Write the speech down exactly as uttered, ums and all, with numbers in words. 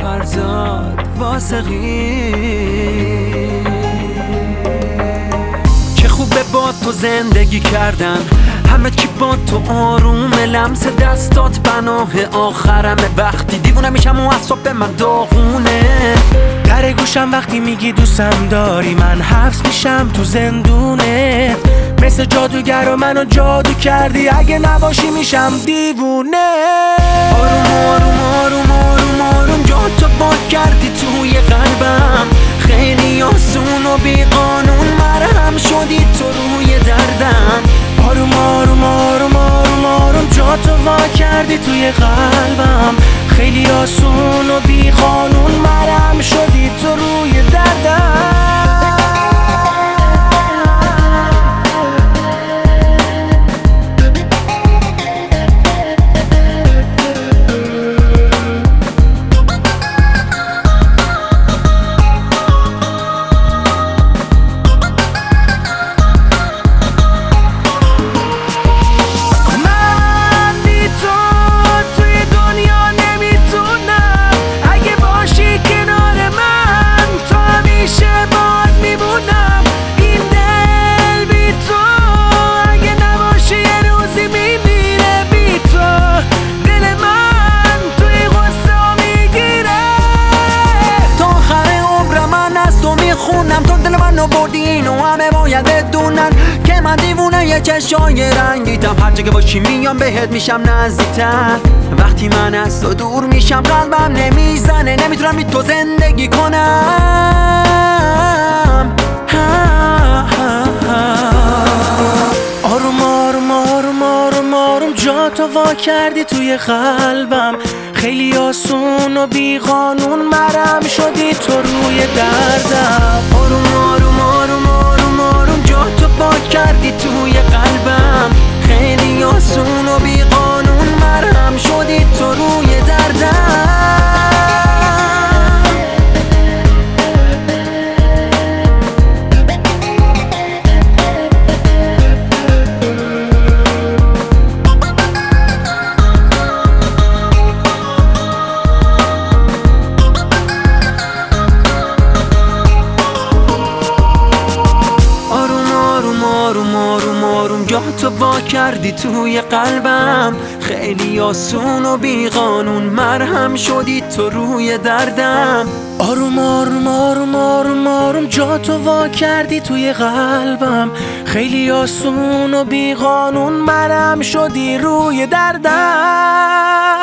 فرزاد واسقی چه خوبه با تو زندگی کردن، همه چی با تو آروم، لمس دستات پناه آخرمه. وقتی دیوونه میشم و اعصاب من داغونه، در گوشم وقتی میگی دوستم داری، من حبس میشم تو زندونه. مثل جادوگر و منو جادو کردی، اگه نباشی میشم دیوونه. آروم آروم آروم آروم آروم جا تو پاک کردی توی قلبم، خیلی آسون و بی قانون مرهم شدی تو روی دردم. آروم آروم آروم آروم آروم جا تو وا کردی توی قلبم، خیلی آسون و بی قانون مرهم شدی تو روی دردم. خونم تو دل منو بردی، اینو همه باید بدونن که من دیوونه یه چشای رنگیتم. هر جا که باشی میام بهت میشم نزدیکتر، وقتی من از تو دور میشم قلبم نمیزنه، نمیتونم بی تو زندگی کنم. آروم آروم آروم آروم آروم جا تو وا کردی توی قلبم، خیلی آسون و بی قانون مرهم شدی تو روی دردم. آروم آروم آروم آروم آروم جا تو پاک کردی توی قلبم، خیلی آسون و بی قانون مرهم شدی تو روی دردم. جا تو وا کردی توی قلبم، خیلی آسون و بی قانون مرهم شدی تو روی دردم. آروم آروم آروم آروم آروم جا تو وا کردی توی قلبم، خیلی آسون و بی قانون مرهم شدی روی دردم.